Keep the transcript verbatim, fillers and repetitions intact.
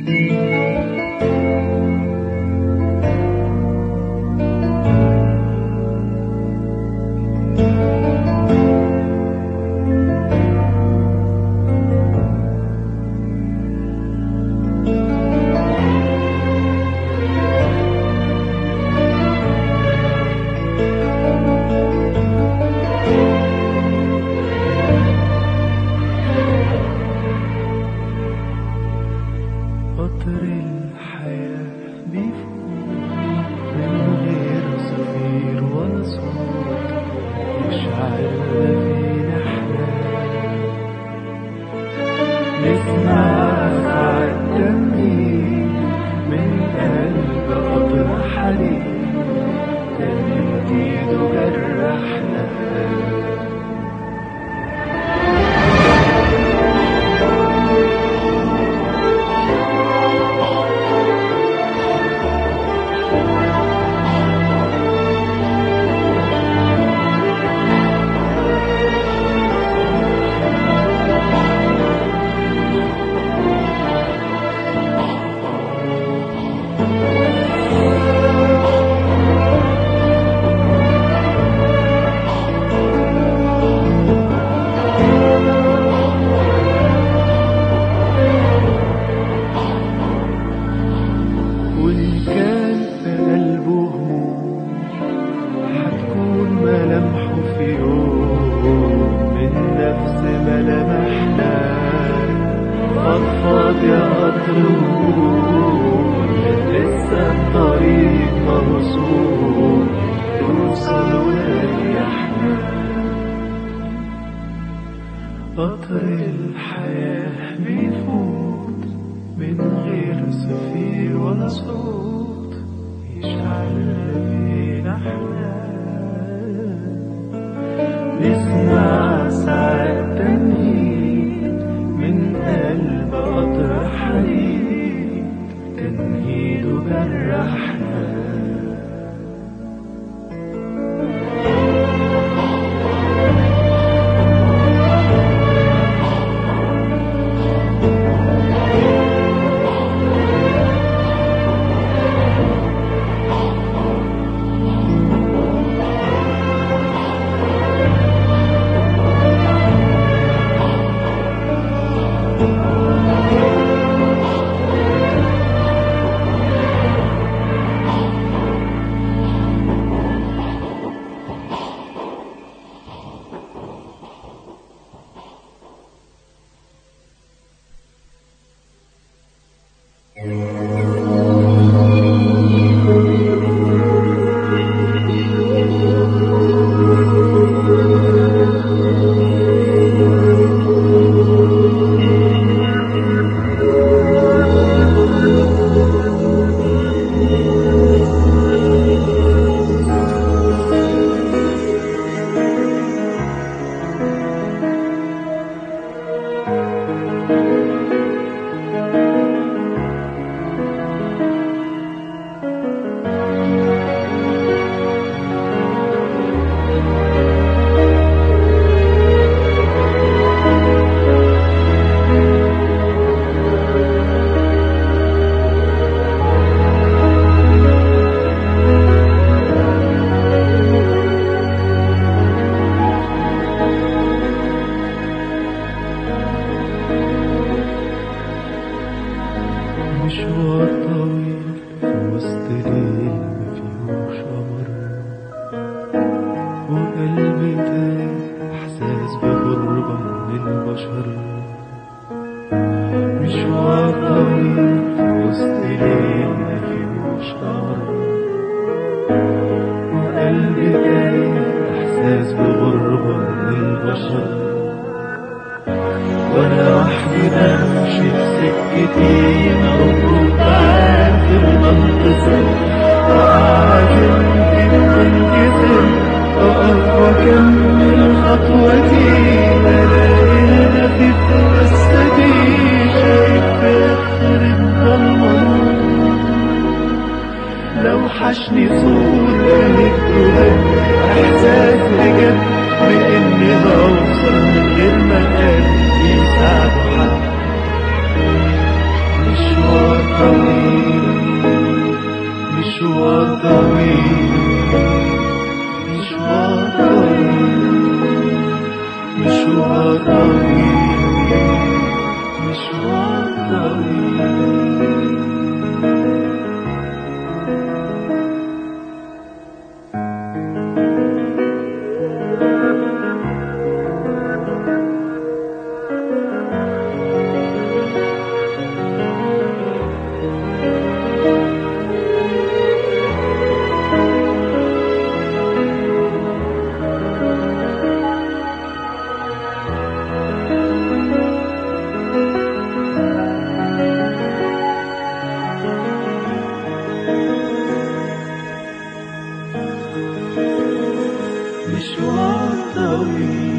قطر الحياة بيفوت من غير صفير ولا صوت، يشعل فينا احنا نسمع ساعة تمهيد من قلب قطر حديد تمهيد وجرحنا. وإن كان في قلبه هموم حتكون ملامحه في يوم من نفس ملامحنا. فضفاض يا قطر وقول لسه الطريق موصول، توصل وريحنا. قطر الحياة بيفوت من غير صفير ولا صوت، يشعل فينا احنا نسمع ساعة تنهيد من قلب قطر حديد تنهيد وجرحنا. مشوار طويل في وسط ليل مفيهوش قمر، وقلبي تايه إحساس بغربة من البشر. مشوار طويل في وسط ليل مفيهوش قمر، وقلبي تايه إحساس بغربة من البشر. وانا وحدي بمشي بسكتي مغروب عافر بنتصر، وقاعد بتنكسر اقف واكمل خطوتي. الاقي هدفي في جسدي شايف في اخر الضلمة. لو حشني صوت كانت احساس بجد باني هوصل من غير ما قلبي يساعده حد. مشوار مشوار طويل